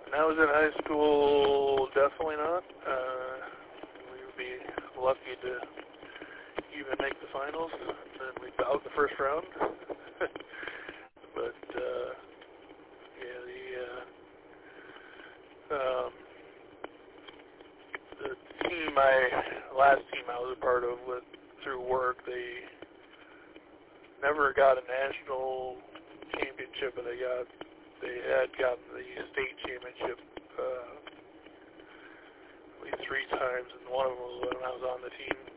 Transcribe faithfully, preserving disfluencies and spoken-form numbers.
When I was in high school, definitely not. Uh, we would be lucky to even make the finals, and then we'd out the first round. But uh, yeah, the uh, um, the team I last team I was a part of with through work, they never got a national championship, but they got they had gotten the state championship uh, at least three times, and one of them was when I was on the team.